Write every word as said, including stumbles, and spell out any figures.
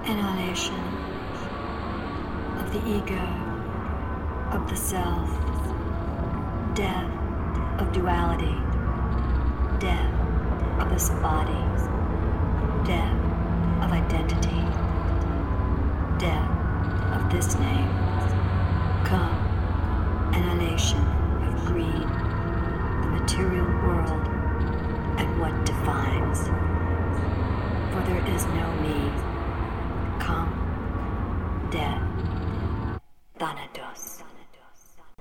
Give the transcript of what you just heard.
annihilation of the ego, of the self, death of duality, death of this body, death of identity, death of this name. Come, annihilation of greed, the material world, and what defines. For there is no me. Come, death, Thanatos.